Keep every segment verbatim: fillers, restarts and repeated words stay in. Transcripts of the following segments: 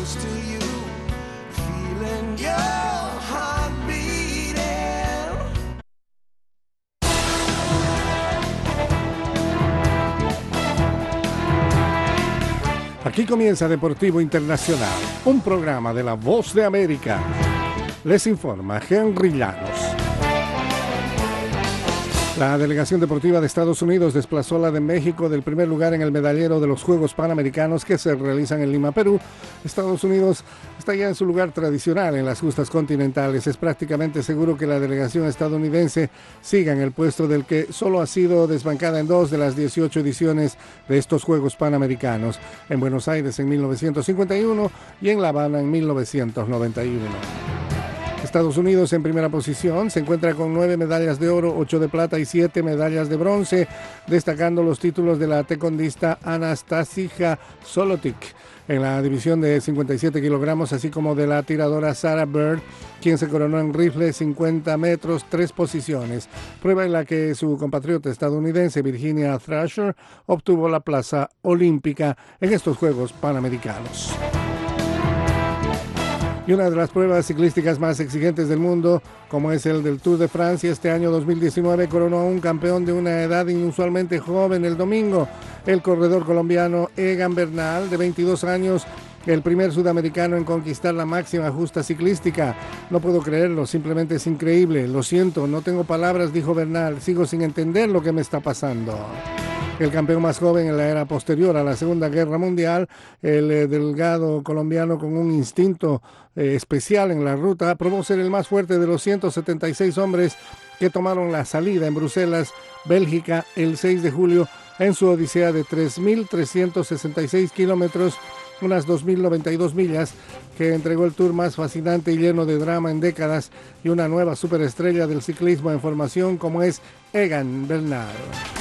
close to you, feeling your heart beating. Aquí comienza Deportivo Internacional, un programa de La Voz de América. Les informa Henry Llanos. La delegación deportiva de Estados Unidos desplazó a la de México del primer lugar en el medallero de los Juegos Panamericanos que se realizan en Lima, Perú. Estados Unidos está ya en su lugar tradicional en las justas continentales. Es prácticamente seguro que la delegación estadounidense siga en el puesto del que solo ha sido desbancada en dos de las dieciocho ediciones de estos Juegos Panamericanos, en Buenos Aires en mil novecientos cincuenta y uno y en La Habana en mil novecientos noventa y uno. Estados Unidos en primera posición se encuentra con nueve medallas de oro, ocho de plata y siete medallas de bronce, destacando los títulos de la taekwondista Anastasia Solotic en la división de cincuenta y siete kilogramos, así como de la tiradora Sarah Bird, quien se coronó en rifle cincuenta metros, tres posiciones, prueba en la que su compatriota estadounidense Virginia Thrasher obtuvo la plaza olímpica en estos Juegos Panamericanos. Y una de las pruebas ciclísticas más exigentes del mundo, como es el del Tour de Francia, este año dos mil diecinueve coronó a un campeón de una edad inusualmente joven el domingo, el corredor colombiano Egan Bernal, de veintidós años, el primer sudamericano en conquistar la máxima justa ciclística. No puedo creerlo, simplemente es increíble. Lo siento, no tengo palabras, dijo Bernal, sigo sin entender lo que me está pasando. El campeón más joven en la era posterior a la Segunda Guerra Mundial, el eh, delgado colombiano con un instinto eh, especial en la ruta, probó ser el más fuerte de los ciento setenta y seis hombres que tomaron la salida en Bruselas, Bélgica, el seis de julio, en su odisea de tres mil trescientos sesenta y seis kilómetros, unas dos mil noventa y dos millas, que entregó el tour más fascinante y lleno de drama en décadas, y una nueva superestrella del ciclismo en formación como es Egan Bernal.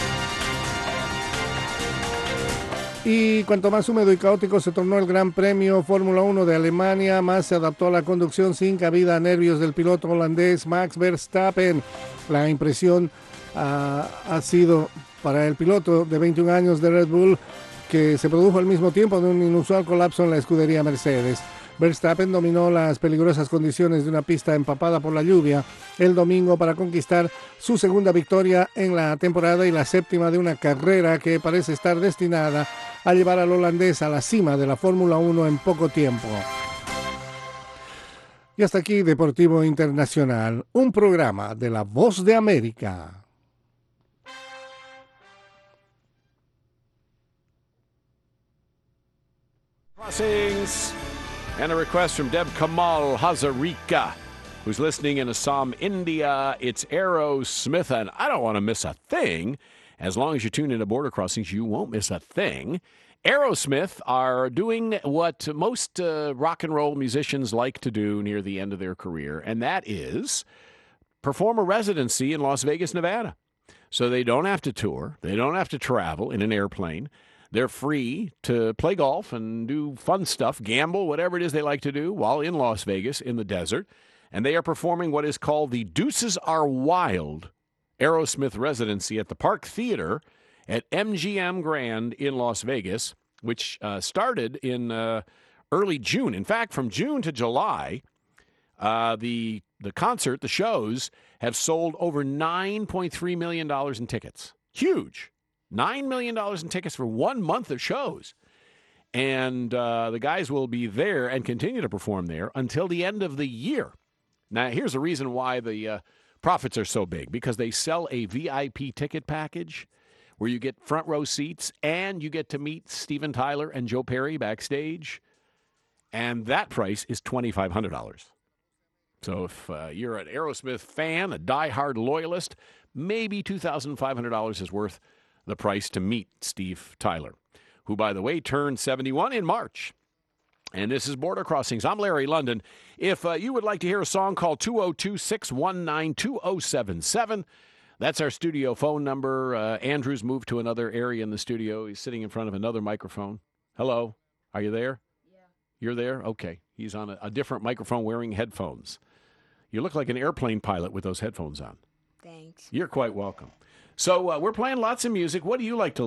Y cuanto más húmedo y caótico se tornó el Gran Premio Fórmula uno de Alemania, más se adaptó a la conducción sin cabida a nervios del piloto holandés Max Verstappen. La impresión uh, ha sido para el piloto de veintiún años de Red Bull, que se produjo al mismo tiempo de un inusual colapso en la escudería Mercedes. Verstappen dominó las peligrosas condiciones de una pista empapada por la lluvia el domingo para conquistar su segunda victoria en la temporada y la séptima de una carrera que parece estar destinada a llevar al holandés a la cima de la Fórmula uno en poco tiempo. Y hasta aquí Deportivo Internacional, un programa de La Voz de América. Crossings. And a request from Deb Kamal Hazarika, who's listening in Assam, India. It's Aerosmith, and I don't want to miss a thing. As long as you tune into Border Crossings, you won't miss a thing. Aerosmith are doing what most uh, rock and roll musicians like to do near the end of their career, and that is perform a residency in Las Vegas, Nevada. So they don't have to tour. They don't have to travel in an airplane. They're free to play golf and do fun stuff, gamble, whatever it is they like to do while in Las Vegas in the desert. And they are performing what is called the Deuces Are Wild Aerosmith residency at the Park Theater at M G M Grand in Las Vegas, which uh, started in uh, early June. In fact, from June to July, uh, the the concert, the shows, have sold over nine point three million dollars in tickets. Huge. nine million dollars in tickets for one month of shows. And uh, the guys will be there and continue to perform there until the end of the year. Now, here's the reason why the uh, profits are so big, because they sell a V I P ticket package where you get front row seats and you get to meet Steven Tyler and Joe Perry backstage. And that price is twenty-five hundred dollars. So if uh, you're an Aerosmith fan, a diehard loyalist, maybe two thousand five hundred dollars is worth the price to meet Steve Tyler, who, by the way, turned seventy-one in March. And this is Border Crossings. I'm Larry London. If uh, you would like to hear a song, call two oh two, six one nine, two oh seven seven. That's our studio phone number. Uh, Andrew's moved to another area in the studio. He's sitting in front of another microphone. Hello? Are you there? Yeah. You're there? Okay. He's on a, a different microphone wearing headphones. You look like an airplane pilot with those headphones on. Thanks. You're quite welcome. So uh, we're playing lots of music. What do you like to